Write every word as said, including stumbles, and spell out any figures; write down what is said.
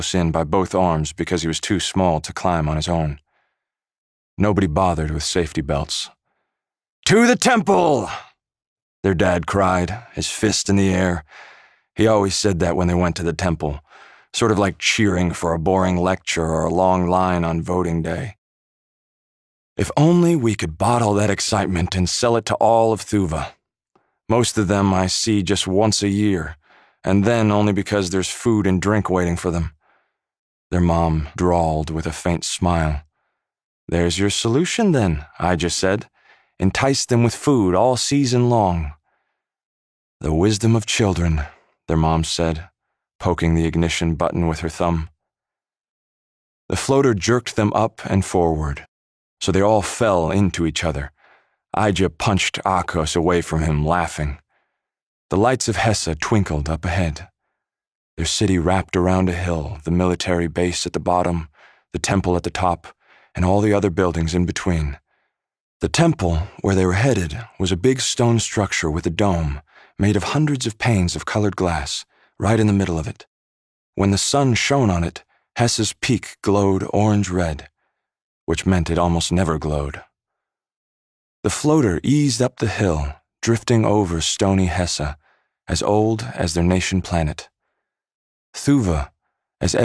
in by both arms because he was too small to climb on his own. Nobody bothered with safety belts. "To the temple!" their dad cried, his fist in the air. He always said that when they went to the temple, sort of like cheering for a boring lecture or a long line on voting day. If only we could bottle that excitement and sell it to all of Thuva. Most of them I see just once a year, and then only because there's food and drink waiting for them. Their mom drawled with a faint smile. "There's your solution then," I just said. "Entice them with food all season long." "The wisdom of children," their mom said, poking the ignition button with her thumb. The floater jerked them up and forward, so they all fell into each other. Aija punched Akos away from him, laughing. The lights of Hessa twinkled up ahead. Their city wrapped around a hill, the military base at the bottom, the temple at the top, and all the other buildings in between. The temple, where they were headed, was a big stone structure with a dome, made of hundreds of panes of colored glass, right in the middle of it. When the sun shone on it, Hessa's peak glowed orange-red, which meant it almost never glowed. The floater eased up the hill, drifting over stony Hessa, as old as their nation planet. Thuva, as